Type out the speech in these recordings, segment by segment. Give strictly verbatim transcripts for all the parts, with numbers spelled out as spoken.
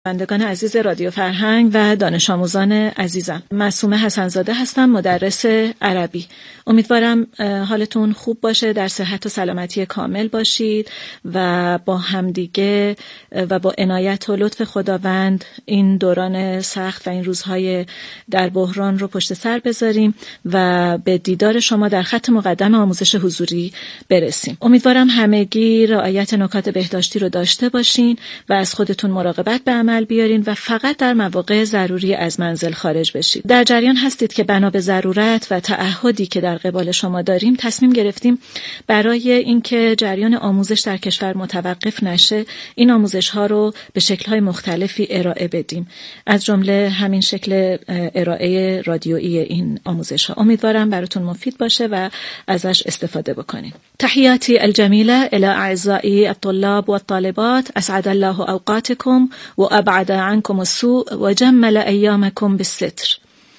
بندگان عزیز رادیو فرهنگ و دانش آموزان عزیزم، معصومه حسن‌زاده هستم، مدرس عربی. امیدوارم حالتون خوب باشه، در صحت و سلامتی کامل باشید و با همدیگه و با عنایت و لطف خداوند این دوران سخت و این روزهای در بحران رو پشت سر بذاریم و به دیدار شما در خط مقدم آموزش حضوری برسیم. امیدوارم همگی رعایت نکات بهداشتی رو داشته باشین و از خودتون مراقبت به عمل بیارین و فقط در مواقع ضروری از منزل خارج بشید. در جریان هستید که بنا به ضرورت و تعهدی که در قبال شما داریم تصمیم گرفتیم برای اینکه جریان آموزش در کشور متوقف نشه این آموزش ها رو به شکل های مختلفی ارائه بدیم، از جمله همین شکل ارائه رادیویی این آموزش ها. امیدوارم براتون مفید باشه و ازش استفاده بکنید. تحیاتی الجمیله الی اعزائي الطلاب والطالبات، اسعد الله اوقاتكم و ابعد عنكم السوء و جمل ایامكم بالستر.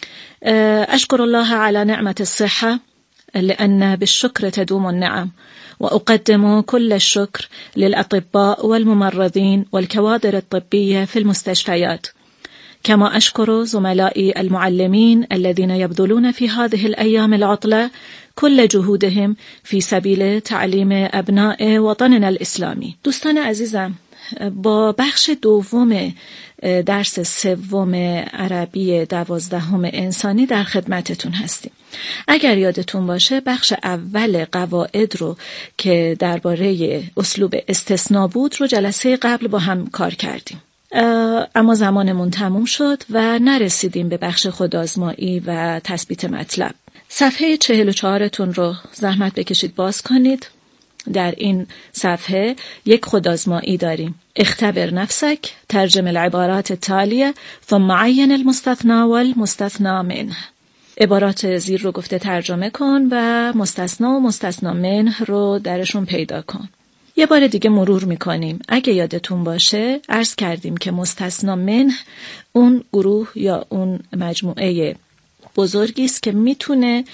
اشکر الله على نعمة الصحة لأن بالشكر تدوم النعم، وأقدم كل الشكر للأطباء والممرضين والكوادر الطبية في المستشفيات، كما أشكر زملائي المعلمين الذين يبذلون في هذه الأيام العطلة كل جهودهم في سبيل تعليم أبناء وطننا الإسلامي. دوستان عزیزم، با بخش دوم درس سوم عربی دوازدهم انسانی در خدمتتون هستیم. اگر یادتون باشه بخش اول قواعد رو که درباره اسلوب استثناء بود رو جلسه قبل با هم کار کردیم، اما زمانمون تموم شد و نرسیدیم به بخش خودآزمایی و تثبیت مطلب. صفحه چهل و چهارتون رو زحمت بکشید باز کنید. در این صفحه یک خودآزمایی داریم. اختبر نفسك، ترجم العبارات التالية ثم عين المستثنى والمستثنى منه. عبارات زیر رو گفته ترجمه کن و مستثنا و مستثنا منه رو درشون پیدا کن. یه بار دیگه مرور میکنیم. اگه یادتون باشه عرض کردیم که مستثنا منه اون گروه یا اون مجموعه بزرگی است که میتونه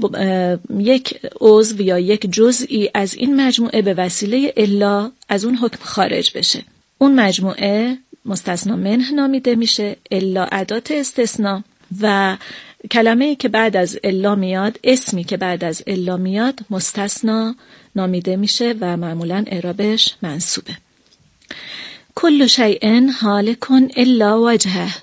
یک عضو یا یک جزئی از این مجموعه به وسیله الا از اون حکم خارج بشه. اون مجموعه مستثنا منه نامیده میشه، الا ادات استثناء و کلمه‌ای که بعد از الا میاد، اسمی که بعد از الا میاد مستثنا نامیده میشه و معمولاً اعرابش منصوبه. کل شیء هالک الا وجهه.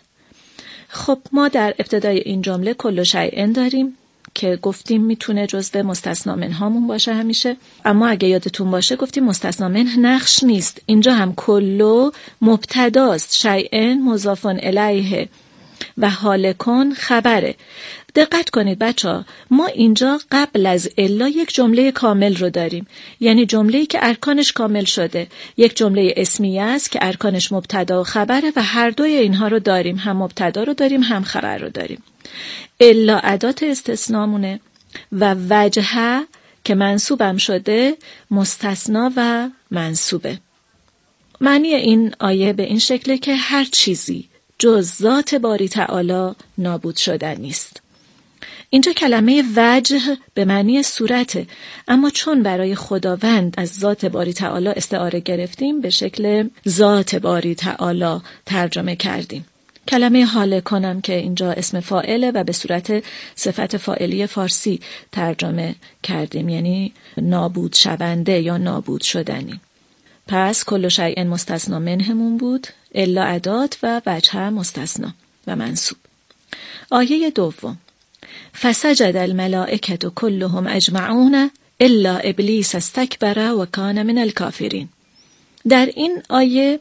خب ما در ابتدای این جمله کل شیء داریم که گفتیم میتونه جزو مستثنا منهامون باشه همیشه، اما اگه یادتون باشه گفتیم مستثنا منه نقش نیست. اینجا هم کلو مبتداست، شیء مضاف الیه و هالکون خبره. دقت کنید بچه‌ها، ما اینجا قبل از الا یک جمله کامل رو داریم، یعنی جمله‌ای که ارکانش کامل شده. یک جمله اسمیه است که ارکانش مبتدا و خبره و هر دوی اینها رو داریم، هم مبتدا رو داریم هم خبر رو داریم. الا ادات استثنامونه و وجهه که منصوبم شده مستثنا و منصوبه. معنی این آیه به این شکله که هر چیزی جز ذات باری تعالی نابود شدن نیست. اینجا کلمه وجه به معنی صورته، اما چون برای خداوند از ذات باری تعالی استعاره گرفتیم به شکل ذات باری تعالی ترجمه کردیم. کلمه هالکانم که اینجا اسم فاعله و به صورت صفت فاعلی فارسی ترجمه کردیم، یعنی نابود شونده یا نابود شدنی. پس کل شیء مستثنا منهمون بود، الا ادات و وجه مستثنا و منصوب. آیه دوم، فسجد الملائکة كلهم اجمعون الا ابلیس استکبر و کان من الکافرین. در این آیه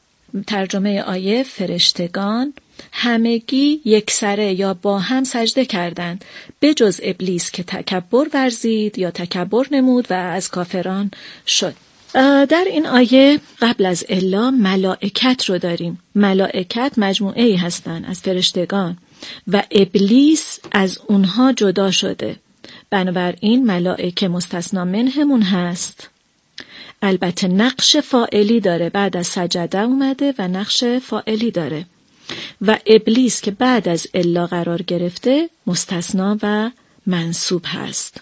ترجمه آیه فرشتگان همگی یکسره یا با هم سجده کردند به جز ابلیس که تکبر ورزید یا تکبر نمود و از کافران شد. در این آیه قبل از الا ملائکت رو داریم. ملائکت مجموعه ای هستن از فرشتگان و ابلیس از اونها جدا شده، بنابراین ملائکه مستثنا منهمون هست. البته نقش فاعلی داره، بعد از سجده اومده و نقش فاعلی داره و ابلیس که بعد از الا قرار گرفته مستثنا و منصوب هست.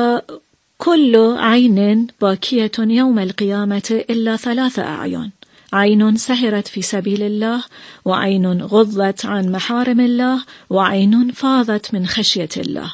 کل عین باکیة یوم القیامة الا ثلاث اعیان. عین سهرت فی سبیل الله و عین غضت عن محارم الله و عین فاضت من خشیت الله.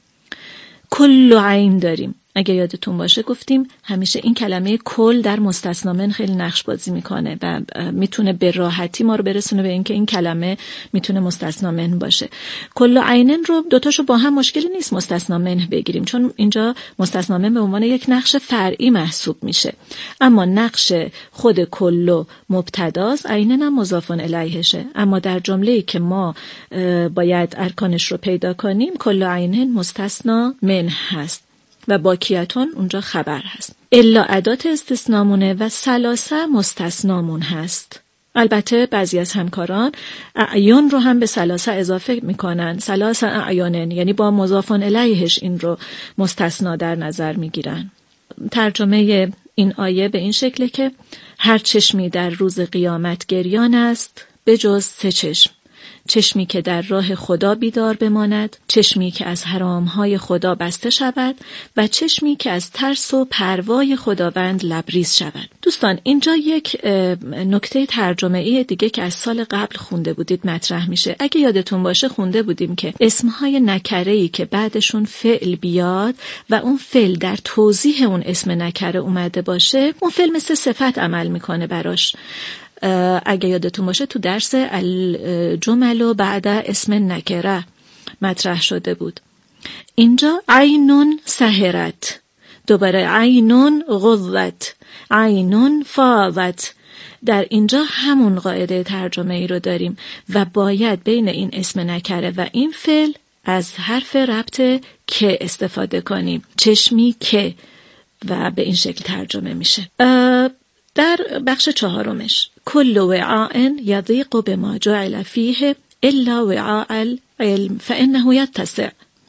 کل عین داریم. اگه یادتون باشه گفتیم همیشه این کلمه کل در مستثنا من خیلی نقش بازی میکنه و میتونه به راحتی ما رو برسونه به اینکه این کلمه میتونه مستثنا من باشه. کل عینن رو دوتاشو با هم مشکلی نیست مستثنا من بگیریم، چون اینجا مستثنا من به عنوان یک نقش فرعی محسوب میشه، اما نقش خود کل مبتداست، عینن هم مضاف الیهشه. اما در جمله‌ای که ما باید ارکانش رو پیدا کنیم کل عینن مستثنا من هست و باکیتون اونجا خبر هست. الا ادات استثنامونه و ثلاثه مستثنامون هست. البته بعضی از همکاران اعیان رو هم به ثلاثه اضافه میکنن، ثلاثه اعیانن، یعنی با مضاف الیهش این رو مستثنا در نظر میگیرن. ترجمه این آیه به این شکله که هر چشمی در روز قیامت گریان است به جز سه چشم: چشمی که در راه خدا بیدار بماند، چشمی که از حرامهای خدا بسته شود و چشمی که از ترس و پروای خداوند لبریز شود. دوستان اینجا یک نکته ترجمه‌ای دیگه که از سال قبل خونده بودید مطرح میشه. اگه یادتون باشه خونده بودیم که اسمهای نکره‌ای که بعدشون فعل بیاد و اون فعل در توضیح اون اسم نکره اومده باشه، اون فعل مثل صفت عمل میکنه براش. اگه یادتون باشه تو درس الجمل بعد اسم نکره مطرح شده بود. اینجا عینون سهرت، دوباره عینون غضت، عینون فاضت. در اینجا همون قاعده ترجمه ای رو داریم و باید بین این اسم نکره و این فعل از حرف ربط که استفاده کنیم. چشمی که، و به این شکل ترجمه میشه. در بخش چهارمش کل وعاء یضیق بما جعل فیه الا وعاء العلم فانه یتسع.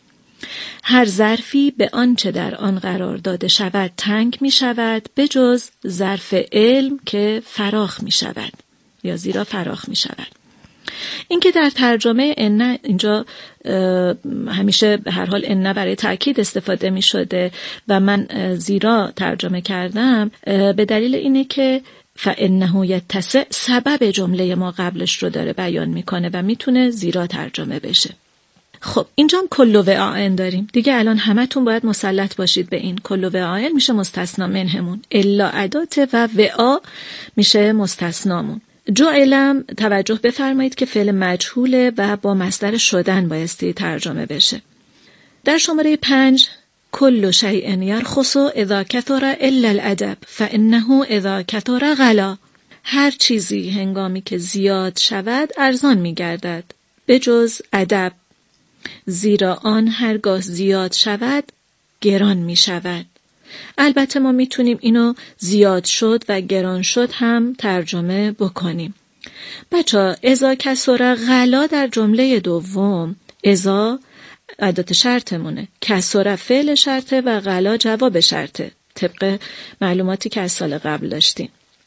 هر ظرفی به آنچه در آن قرار داده شود تنگ می شود به جز ظرف علم که فراخ می شود یا زیرا فراخ می شود. این که در ترجمه ان اینجا همیشه به هر حال ان برای تأکید استفاده می شده و من زیرا ترجمه کردم به دلیل اینه که فانه یتسع سبب جمله ما قبلش رو داره بیان میکنه و میتونه زیرا ترجمه بشه. خب اینجا هم کل وعاء داریم دیگه. الان همتون باید مسلط باشید به این. کل وعاء میشه مستثنا منهمون، الا ادات و وعاء میشه مستثنامون. جعلم توجه بفرمایید که فعل مجهوله و با مصدر شدن بایستی ترجمه بشه. در شماره پنج کل شیء یرخص اذا کثر الا الادب فانه اذا کثر غلا. هر چیزی هنگامی که زیاد شود ارزان می‌گردد به جز ادب، زیرا آن هرگاه زیاد شود گران می‌شود. البته ما میتونیم اینو زیاد شد و گران شد هم ترجمه بکنیم. بچه اذا کثر غلا در جمله دوم، اذا ادات شرطمونه، کثر فعل شرطه و غلا جواب شرطه طبق معلوماتی که از سال قبل داشتیم.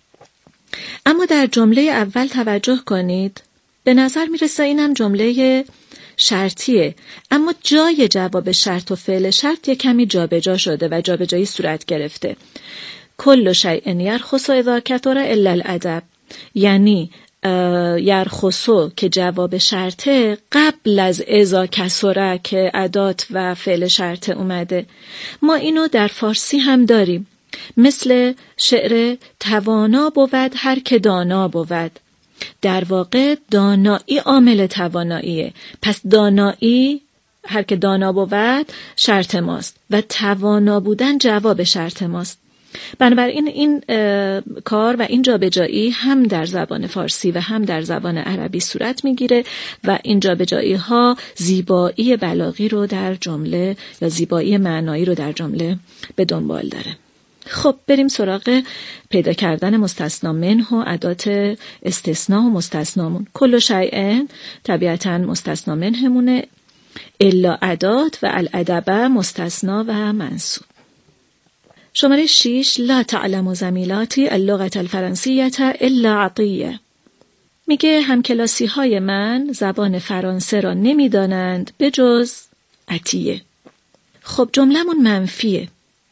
اما در جمله اول توجه کنید، به نظر میرسه اینم جمله شرطیه، اما جای جواب شرط و فعل شرط یک کمی جابجا شده و جابجایی صورت گرفته. کل شیء یرخص اذا کثر الا الادب، یعنی یرخصو که جواب شرطه قبل از اذا کثر که ادات و فعل شرطه اومده. ما اینو در فارسی هم داریم، مثل شعر توانا بود هر که دانا بود. در واقع دانایی عامل تواناییه، پس دانایی هر که دانا بود شرط ماست و توانا بودن جواب شرط ماست. بنابراین این کار و این جابجایی هم در زبان فارسی و هم در زبان عربی صورت میگیره و این جابجایی ها زیبایی بلاغی رو در جمله یا زیبایی معنایی رو در جمله به دنبال داره. خب بریم سراغ پیدا کردن مستثنا منه و ادات استثناء و مستثنامون. کل شیء طبیعتاً مستثنا منهمونه، الا ادات و الادب مستثنا و منصوب. شماره شش لا تعلم زمیلاتی اللغة الفرنسیة الا عطیه. میگه همکلاسی های من زبان فرانسه را نمیدانند به جز عطیه. خب جملمون منفیه.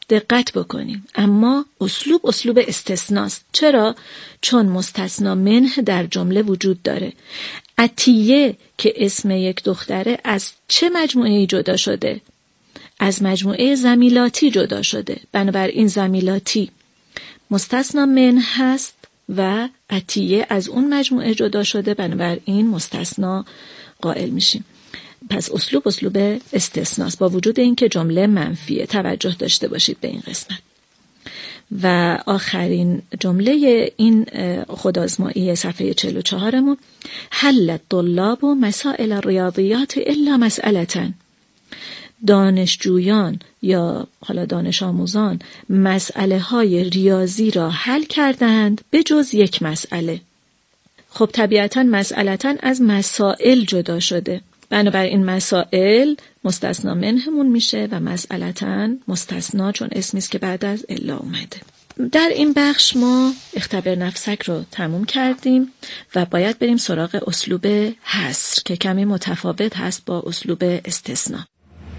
دقت بکنیم. اما اسلوب اسلوب استثناست. چرا؟ چون مستثنا منه در جمله وجود داره. عطیه که اسم یک دختره از چه مجموعه‌ای جدا شده؟ از مجموعه زمیلاتی جدا شده. بنابراین زمیلاتی مستثنا منه هست و عطیه از اون مجموعه جدا شده، بنابراین مستثنا قائل میشیم. پس اسلوب اسلوب استثناست با وجود اینکه جمله منفیه. توجه داشته باشید به این قسمت. و آخرین جمله این خودآزمایی صفحه چهل و چهار مون: حل الطلاب مسائل الریاضیات الا مسئلة. دانشجویان یا حالا دانش آموزان مسئله های ریاضی را حل کردند به جز یک مسئله. خب طبیعتاً مسئلتاً از مسائل جدا شده، بنابراین مسائل مستثنا منهمون میشه و مسئلتاً مستثنا، چون اسمی است که بعد از الا اومده. در این بخش ما اختبر نفسک رو تموم کردیم و باید بریم سراغ اسلوب حصر که کمی متفاوت هست با اسلوب استثنا.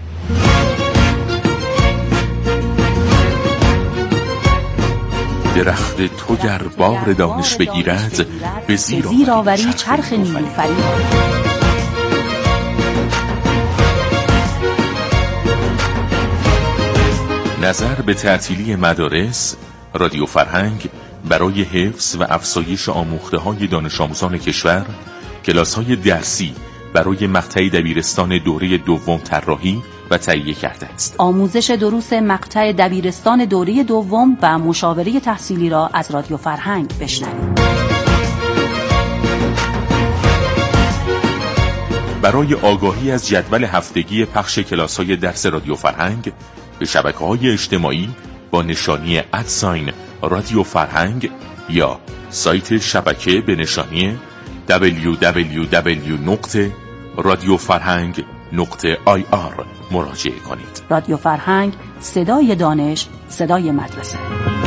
درخت تو گر بار دانش بگیرد به زیر آوری چرخ نیلوفری. نظر به تعطیلی مدارس، رادیو فرهنگ برای حفظ و افزایش آموخته‌های دانش آموزان کشور، کلاس‌های درسی برای مقطع دبیرستان دوره دوم طراحی و تهیه کرده است. آموزش دروس مقطع دبیرستان دوره دوم و مشاوره تحصیلی را از رادیو فرهنگ بشنوید. برای آگاهی از جدول هفتگی پخش کلاس‌های درس رادیو فرهنگ به شبکه‌های اجتماعی با نشانی ادساین رادیو فرهنگ یا سایت شبکه به نشانی دبلیو دبلیو دبلیو نقطه رادیو فرهنگ نقطه آی آر مراجعه کنید. رادیو فرهنگ، صدای دانش، صدای مدرسه.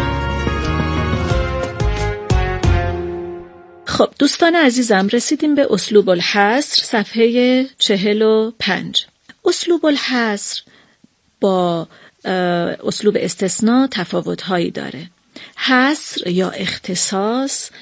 خب دوستان عزیزم، رسیدیم به اسلوب الحصر صفحه چهل و پنج. اسلوب الحصر با اسلوب استثناء تفاوت‌هایی داره. حصر یا اختصاص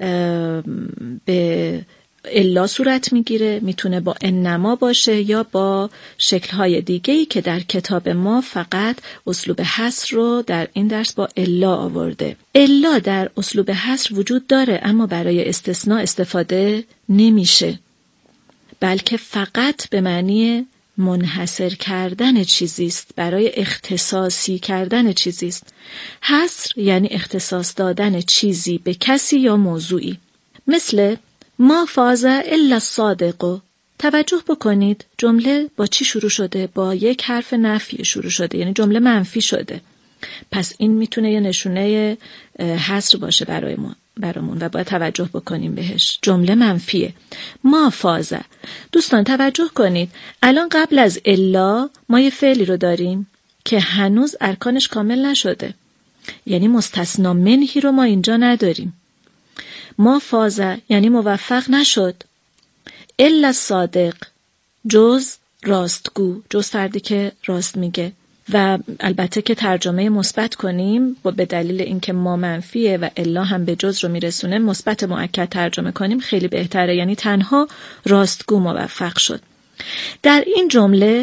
به الا صورت میگیره، میتونه با انما باشه یا با شکل‌های دیگه‌ای که در کتاب ما فقط اسلوب حصر رو در این درس با الا آورده. الا در اسلوب حصر وجود داره اما برای استثناء استفاده نمیشه، بلکه فقط به معنی منحصر کردن چیزی است، برای اختصاصی کردن چیزی است. حصر یعنی اختصاص دادن چیزی به کسی یا موضوعی. مثل ما فاز الا الصادق. توجه بکنید جمله با چی شروع شده؟ با یک حرف نفی شروع شده، یعنی جمله منفی شده. پس این میتونه یه نشونه حصر باشه برای ما برامون و باید توجه بکنیم بهش. جمله منفیه. ما فازه. دوستان توجه کنید، الان قبل از الا ما یه فعلی رو داریم که هنوز ارکانش کامل نشده، یعنی مستثنا منهی رو ما اینجا نداریم. ما فازه یعنی موفق نشد. الا الصادق، جز راستگو، جز فردی که راست میگه. و البته که ترجمه مثبت کنیم و به دلیل اینکه ما منفیه و الا هم به جز رو میرسونه، مثبت مؤکد ترجمه کنیم خیلی بهتره، یعنی تنها راستگو موفق شد. در این جمله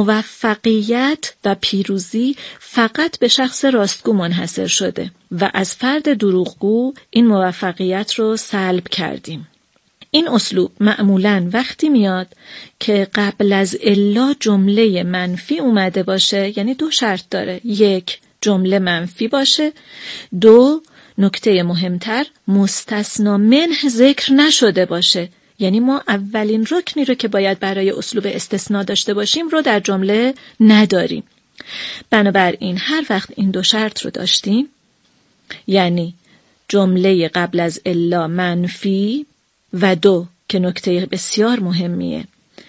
موفقیت و پیروزی فقط به شخص راستگو منحصر شده و از فرد دروغگو این موفقیت رو سلب کردیم. این اسلوب معمولاً وقتی میاد که قبل از الا جمله منفی اومده باشه، یعنی دو شرط داره: یک، جمله منفی باشه، دو، نکته مهمتر، مستثنا منه ذکر نشده باشه. یعنی ما اولین رکنی رو که باید برای اسلوب استثناء داشته باشیم رو در جمله نداریم. بنابراین هر وقت این دو شرط رو داشتیم، یعنی جمله قبل از الا منفی و دو که نکته بسیار مهمیه،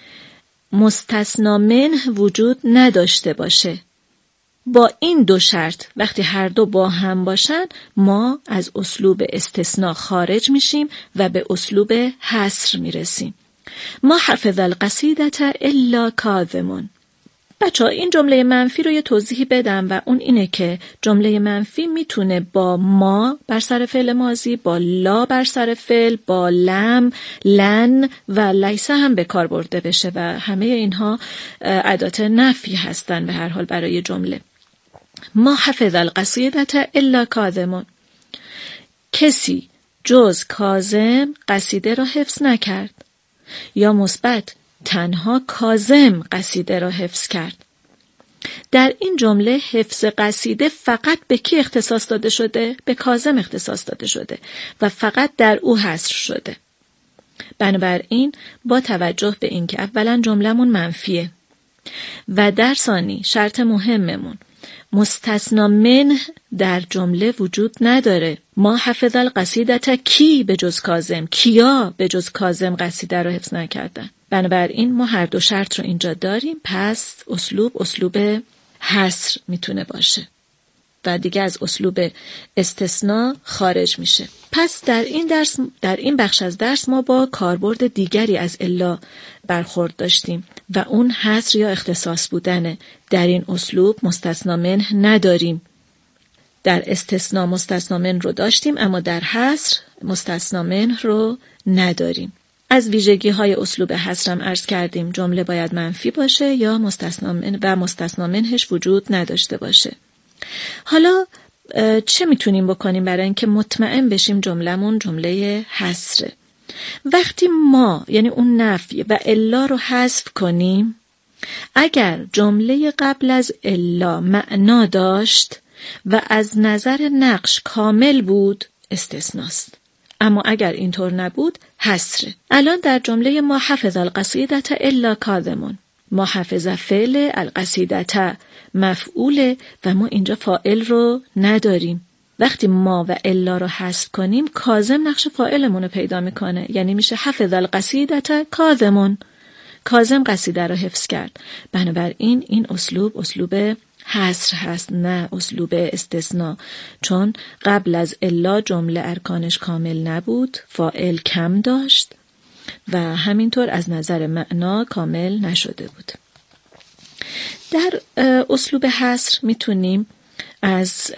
مستثنا منه وجود نداشته باشه، با این دو شرط وقتی هر دو با هم باشن ما از اسلوب استثناء خارج میشیم و به اسلوب حصر میرسیم. ما حفظ القصیدة الا کاظم. بچه ها این جمله منفی رو یه توضیحی بدم و اون اینه که جمله منفی میتونه با ما بر سر فعل ماضی، با لا بر سر فعل، با لم، لن و لیسه هم به کار برده بشه و همه اینها ادات نفی هستن به هر حال برای جمله. ما حفظ القصیدة الا کاظم. کسی جز کاظم قصیده را حفظ نکرد. یا مثبت تنها کاظم قصیده را حفظ کرد. در این جمله حفظ قصیده فقط به کی اختصاص داده شده؟ به کاظم اختصاص داده شده و فقط در او حصر شده. بنابراین با توجه به این که اولا جملمون منفیه و در ثانی شرط مهممون مستثنا منه در جمله وجود نداره. ما حفظ القصیدة کی به جز کاظم، کیا به جز کاظم قصیده رو حفظ نکردن. بنابراین ما هر دو شرط رو اینجا داریم، پس اسلوب اسلوب حصر میتونه باشه و دیگه از اسلوب استثناء خارج میشه. پس در این درس، در این بخش از درس ما با کاربرد دیگری از الا برخورد داشتیم و اون حصر یا اختصاص بودنه. در این اسلوب مستثنا منه نداریم. در استثناء مستثنا منه رو داشتیم اما در حصر مستثنا منه رو نداریم. از ویژگی های اسلوب حصرم عرض کردیم جمله باید منفی باشه یا مستثنا منه و مستثنا منهش وجود نداشته باشه. حالا چه میتونیم بکنیم برای اینکه مطمئن بشیم جملمون جمله حصره؟ وقتی ما یعنی اون نفی و الا رو حذف کنیم، اگر جمله قبل از الا معنا داشت و از نظر نقش کامل بود استثناست، اما اگر اینطور نبود حصره. الان در جمله ما حفظ القصیدة الا کاظم، ما حفظ فعل، القصیدة مفعول و ما اینجا فاعل رو نداریم. وقتی ما و الا رو حذف کنیم کاظم نقش فاعلمون رو پیدا میکنه، یعنی میشه حفظ القصیدة کاظم، کاظم قصیده رو حفظ کرد. بنابراین این اسلوب اسلوب حصر هست نه اسلوب استثناء، چون قبل از الا جمله ارکانش کامل نبود، فاعل کم داشت و همینطور از نظر معنا کامل نشده بود. در اسلوب حصر میتونیم از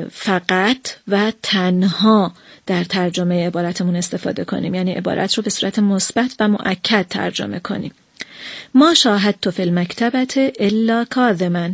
فقط و تنها در ترجمه عبارتمون استفاده کنیم، یعنی عبارت رو به صورت مثبت و مؤکد ترجمه کنیم. ما شاهدت فی المکتبة الا کاظما.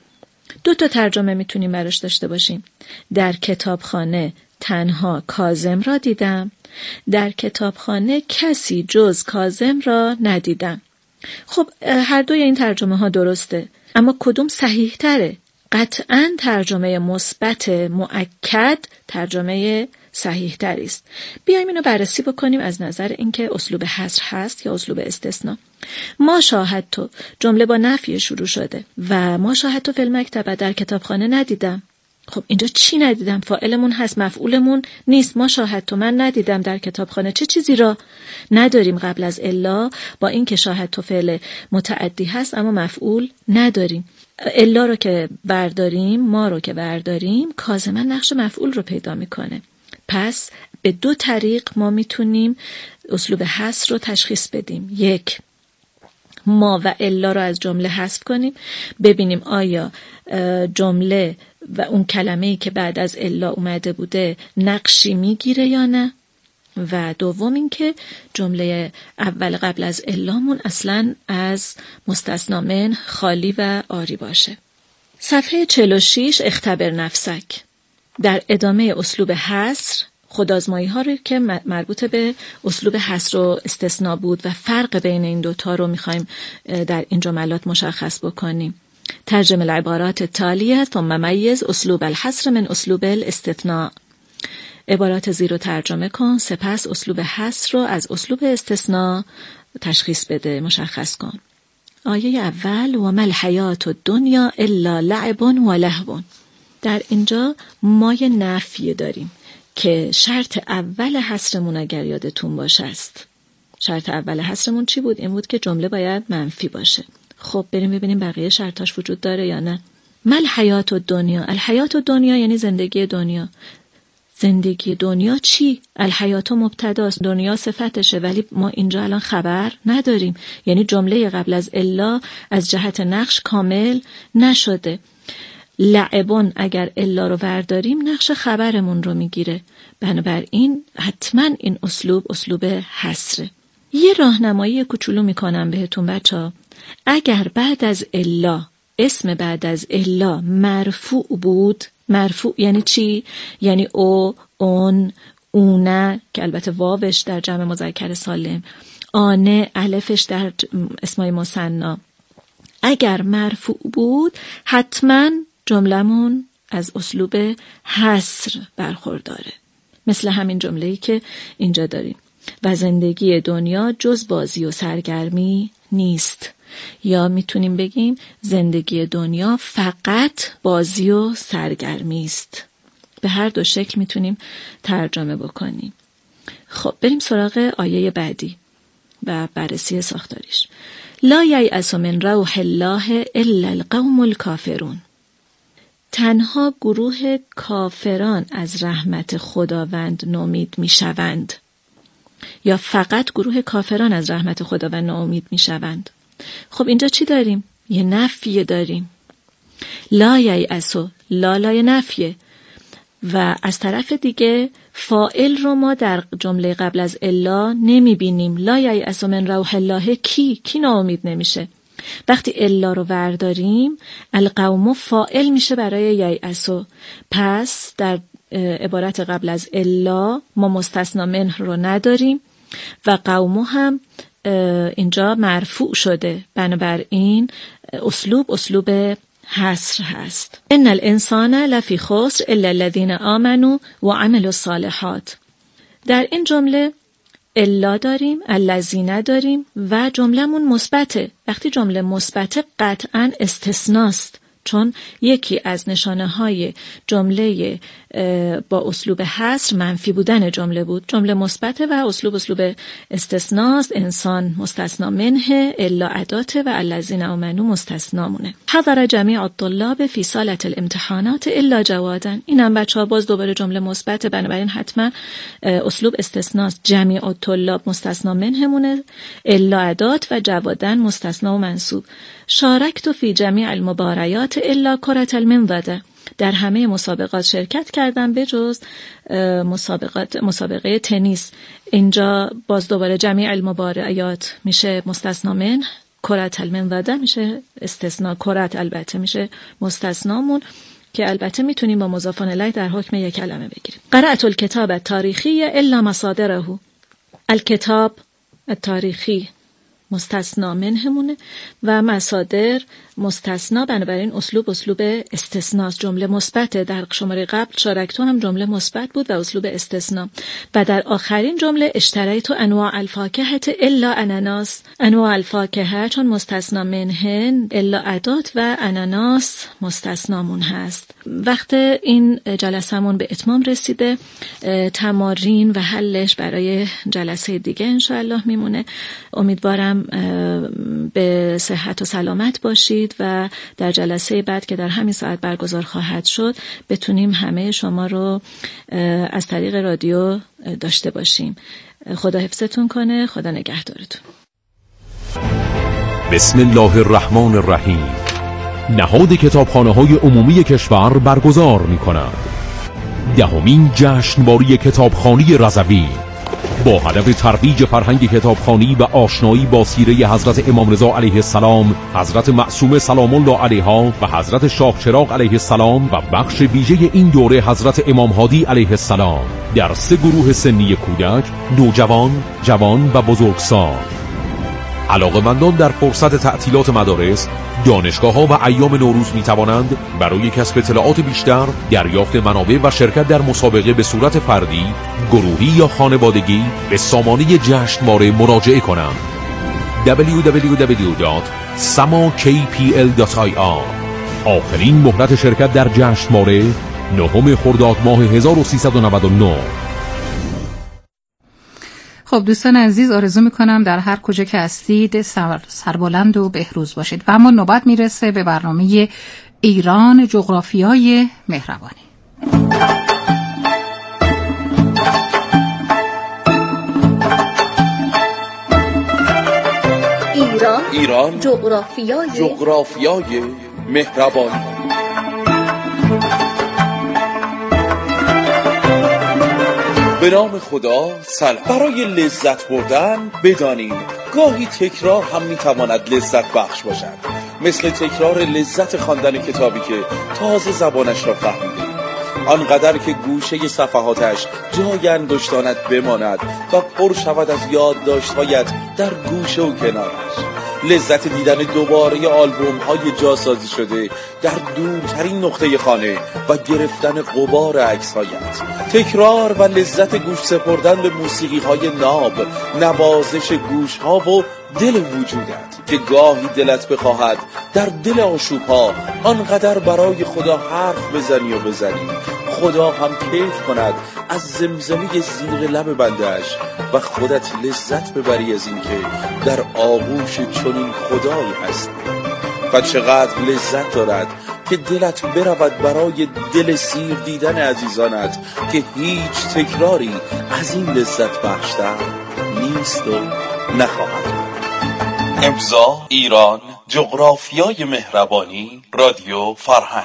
دو تا ترجمه میتونیم براش داشته باشیم. در کتابخانه تنها کاظم را دیدم، در کتابخانه کسی جز کاظم را ندیدم. خب هر دوی این ترجمه ها درسته، اما کدوم صحیح تره؟ قطعاً ترجمه مثبت مؤکد ترجمه صحیح تری است. بیایم اینو بررسی بکنیم از نظر اینکه اسلوب حصر هست یا اسلوب استثناء. ما شاهدت جمله با نفی شروع شده و ما شاهدت فی المکتبه در کتابخانه ندیدم. خب اینجا چی ندیدم؟ فاعلمون هست، مفعولمون نیست. ما شاهدت من ندیدم در کتابخانه، چه چیزی را نداریم قبل از الا؟ با این که شاهدت فعل متعدی هست اما مفعول نداریم. الا رو که برداریم، ما رو که برداریم، کاظما نقش مفعول رو پیدا میکنه. پس به دو طریق ما میتونیم اسلوب حصر رو تشخیص بدیم. یک، ما و الا رو از جمله حذف کنیم، ببینیم آیا جمله و اون کلمه‌ای که بعد از الا اومده بوده نقشی میگیره یا نه. و دوم این که جمله اول قبل از اللامون اصلاً از مستثنا من خالی و عاری باشه. صفحه چهل و شش اختبر نفسک. در ادامه اسلوب حصر خودآزمایی ها رو که مربوط به اسلوب حصر و استثناء بود و فرق بین این دوتا رو میخوایم در این جملات مشخص بکنیم. ترجمه العبارات التالیه ثم میز اسلوب الحصر من اسلوب الاستثناء. عبارات زیر رو ترجمه کن، سپس اسلوب حصر رو از اسلوب استثناء تشخیص بده، مشخص کن. آیه اول و ما الحیات الدنیا الا لعب و لهو. در اینجا ما یه نفی داریم که شرط اول حصرمون اگر یادتون باشه است. شرط اول حصرمون چی بود؟ این بود که جمله باید منفی باشه. خب بریم ببینیم بقیه شرطاش وجود داره یا نه. ما الحیات الدنیا. الحیات الدنیا یعنی زندگی دنیا. زندگی دنیا چی؟ الحیات مبتداست، دنیا صفتشه، ولی ما اینجا الان خبر نداریم. یعنی جمله قبل از الا از جهت نقش کامل نشده. لعبون اگر الا رو ورداریم نقش خبرمون رو میگیره، بنابراین حتما این اسلوب اسلوب حصره. یه راهنمایی کوچولو میکنم بهتون بچه‌ها. اگر بعد از الا اسم بعد از الا مرفوع بود، مرفوع یعنی چی؟ یعنی او، اون، اونه که البته واوش در جمع مذکر سالم، آنه الفش در اسمای مثنا، اگر مرفوع بود حتما جملمون از اسلوب حصر برخورداره، مثل همین جمله‌ای که اینجا داریم. و زندگی دنیا جز بازی و سرگرمی نیست. یا میتونیم بگیم زندگی دنیا فقط بازی و سرگرمی است. به هر دو شکل میتونیم ترجمه بکنیم. خب بریم سراغ آیه بعدی و بررسی ساختاریش. لا ییأس من روح الله الا القوم الکافرون. تنها گروه کافران از رحمت خداوند نومید میشوند. یا فقط گروه کافران از رحمت خداوند ناامید میشوند. خب اینجا چی داریم؟ یه نفی داریم. لا ییأسو، لا لای نفیه. و از طرف دیگه فاعل رو ما در جمله قبل از الا نمی بینیم. لا ییأسو من روح الله، کی؟ کی ناامید نمیشه؟ وقتی الا رو ورداریم القوم فاعل میشه برای ییأسو. پس در عبارت قبل از الا ما مستثنا منه رو نداریم و قوم هم اینجا مرفوع شده، بنابراین اسلوب اسلوب حصر هست. ان الانسان لفی خسر الا الذین آمنوا و عملوا الصالحات. در این جمله الا داریم، الذین داریم و جمله‌مون مثبته. وقتی جمله مثبته قطعاً استثناست، چون یکی از نشانه های جمله با اسلوب حصر منفی بودن جمله بود. جمله مثبته و اسلوب اسلوب استثناست. انسان مستثنا منه، الا اداته و الذین آمنوا مستثنامونه. حضر جمیع الطلاب فی صالة الامتحانات الا جوادا. اینم بچه‌ها باز دوباره جمله مثبته، بنابراین حتما اسلوب استثناست. جمیع الطلاب مستثنا منهمونه، الا ادات و جوادا مستثنا و منصوب. شارکت فی جمیع المباريات الا كرة المنضده. در همه مسابقات شرکت کردم به جز مسابقات مسابقه تنیس. اینجا باز دوباره جمیع المباريات میشه مستثنا من، كرة المنضده میشه استثناء، کرت البته میشه مستثنامون که البته میتونیم با مضاف الیه در حکم یک کلمه بگیریم. قرأت الكتاب التاریخی الا مصادره. الکتاب التاریخی مستثنا منهمونه و مصادر مستثنا، بنابراین اسلوب اسلوب استثناست. جمله مثبته. در شماره قبل شارکتو هم جمله مثبت بود و اسلوب استثنا. و در آخرین جمله اشتریتو انواع الفاکهه الا اناناس. انواع الفاکهه چون مستثنا منهن، الا ادات و اناناس مستثنامون هست. وقت این جلسمون به اتمام رسیده. تمارین و حلش برای جلسه دیگه انشاءالله میمونه. امیدوارم به صحت و سلامت باشید و در جلسه بعد که در همین ساعت برگزار خواهد شد بتونیم همه شما رو از طریق رادیو داشته باشیم. خدا حفظتون کنه، خدا نگهدارتون. بسم الله الرحمن الرحیم. نهاد کتابخانه‌های عمومی کشور برگزار می‌کند دهمین جشنواره کتابخوانی رضوی با هدف ترویج فرهنگ کتابخوانی و آشنایی با سیره حضرت امام رضا علیه السلام، حضرت معصومه سلام الله علیها و حضرت شاه چراغ علیه السلام و بخش ویژه این دوره حضرت امام هادی علیه السلام در سه گروه سنی کودک، نوجوان، جوان و بزرگسال. علاقه‌مندان در فرصت تعطیلات مدارس، دانشگاه‌ها و ایام نوروز می‌توانند برای کسب اطلاعات بیشتر، دریافت منابع و شرکت در مسابقه به صورت فردی، گروهی یا خانوادگی به سامانه جشنواره مراجعه کنند. دبلیو دبلیو دبلیو دات سما کی پی ال دات آی آر. آخرین مهلت شرکت در جشنواره نهم خرداد ماه هزار و سیصد و نود و نه. خب دوستان عزیز، آرزو میکنم در هر کجا که هستید سر سربلند و بهروز باشید. و اما نوبت میرسه به برنامه ایران جغرافیای مهربانی. ایران ایران جغرافیای جغرافیای مهربانی. به نام خدا. سلام. برای لذت بردن بدانیم گاهی تکرار هم میتواند لذت بخش باشد، مثل تکرار لذت خواندن کتابی که تازه زبانش را فهمیده، آنقدر که گوشه صفحاتش جای انگشتانت بماند و پر شود از یادداشت‌هایت در گوشه و کنارش. لذت دیدن دوباره آلبوم های جاسازی شده در دورترین نقطه خانه و گرفتن غبار عکس هایت. تکرار و لذت گوش سپردن به موسیقی های ناب، نوازش گوش ها و دل وجودت که گاهی دلت بخواهد در دل آشوب ها آنقدر برای خدا حرف بزنی و بزنی خدا هم کیف کند از زمزمه زیر لب بندش و خودت لذت ببری از این که در آغوش چنین خدایی هستی. و چقدر لذت دارد که دلت برود برای دل سیر دیدن عزیزانت که هیچ تکراری از این لذت بخشتر نیست و نخواهد. امضا ایران جغرافیای مهربانی رادیو فرهنگ.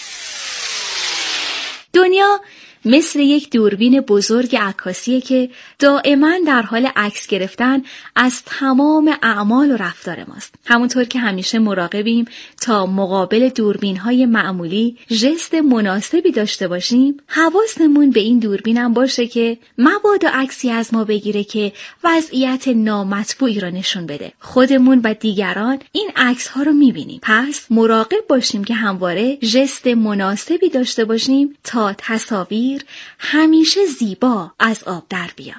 دنیا مثل یک دوربین بزرگ عکاسیه که دائما در حال عکس گرفتن از تمام اعمال و رفتار ماست. همونطور که همیشه مراقبیم تا مقابل دوربین‌های معمولی ژست مناسبی داشته باشیم، حواسمون به این دوربینم باشه که مبادا عکسی از ما بگیره که وضعیت نامطبوعی را نشون بده. خودمون و دیگران این عکس‌ها رو می‌بینیم. پس مراقب باشیم که همواره ژست مناسبی داشته باشیم تا تصاویر همیشه زیبا از آب در بیان.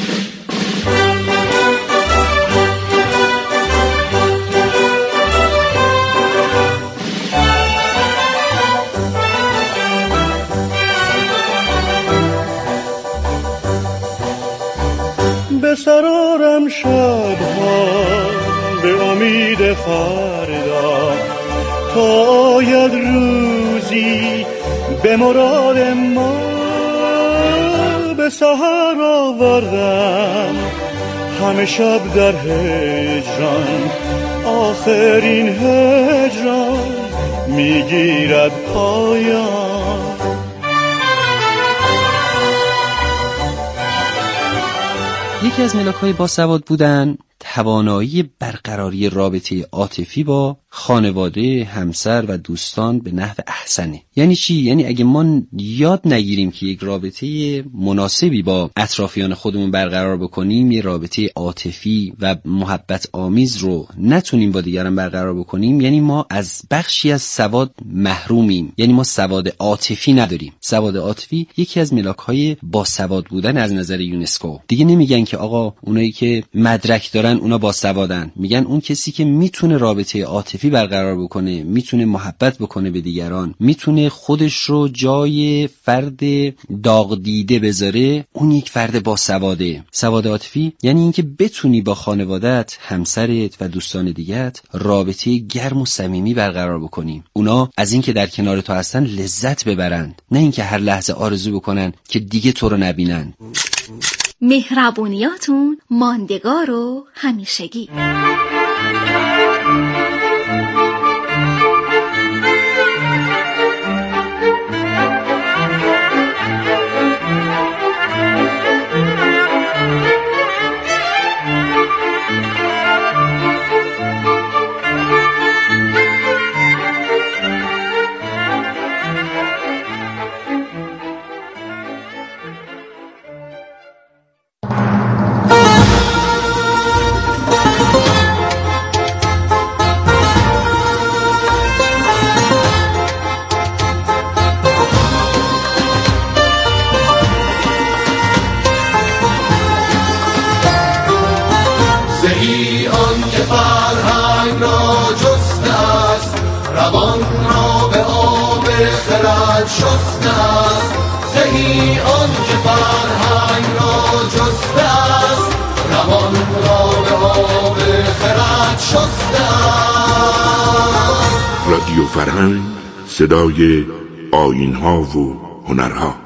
به سرارم شبها به امید فردا تا آید روزی به مراد ما. به سحر آوردم همه شب در هجران، آخرین هجران میگیرد پایان. یکی از ملاک‌های باسواد بودن توانایی برقراری رابطه عاطفی با خانواده، همسر و دوستان به نحو احسنه. یعنی چی؟ یعنی اگه ما یاد نگیریم که یک رابطه مناسبی با اطرافیان خودمون برقرار بکنیم، یه رابطه عاطفی و محبت آمیز رو نتونیم با دیگران برقرار بکنیم، یعنی ما از بخشی از سواد محرومیم. یعنی ما سواد عاطفی نداریم. سواد عاطفی یکی از ملاک‌های باسواد بودن از نظر یونسکو. دیگه نمیگن که آقا اونایی که مدرک دارن اونا باسوادن، میگن اون کسی که میتونه رابطه عاطفی برقرار بکنه، میتونه محبت بکنه به دیگران، میتونه خودش رو جای فرد داغ دیده بذاره، اون یک فرد باسواده. سواد عاطفی یعنی اینکه بتونی با خانوادت، همسرت و دوستان دیگت رابطه گرم و صمیمی برقرار بکنی. اونا از اینکه در کنار تو هستن لذت ببرن، نه اینکه هر لحظه آرزو بکنن که دیگه تو رو نبینن. مهربونیاتون ماندگار و همیشگی. روان را به آب خرد شسته است، زهی آن که فرهنگ را جسته است، روان را به آب خرد شسته است. رادیو فرهنگ، صدای آیین‌ها و هنرها.